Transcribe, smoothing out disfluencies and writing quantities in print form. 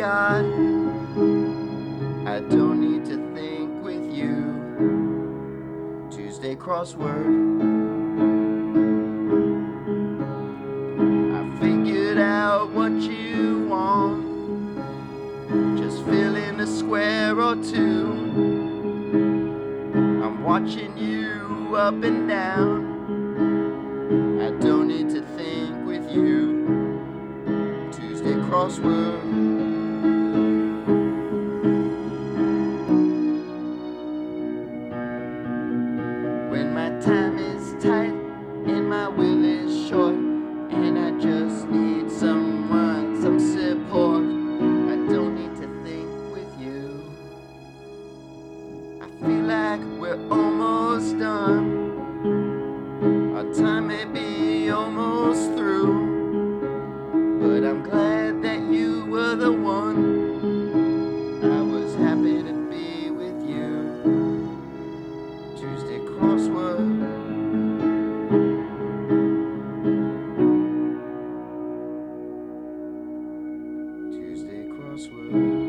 God. I don't need to think with you. Tuesday crossword. I figured out what you want. Just fill in a square or two. I'm watching you up and down. I don't need to think with you. Tuesday crossword. When my time is tight and my will is short, and I just need someone, some support, I don't need to think with you. I feel like we're almost done. Our time may be almost through, but I'm glad that you were the one. I was happy to be with you. Tuesday crossword. Tuesday crossword.